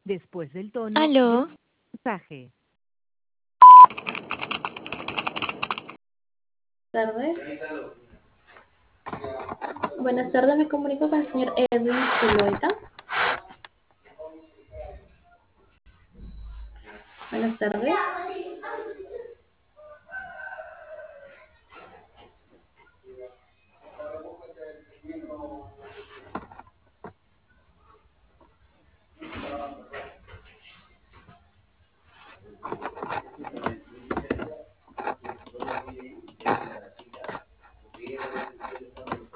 Después del tono, Aló, mensaje. Tardes. Buenas tardes, me comunico con el señor Edwin Zulueta. Buenas tardes.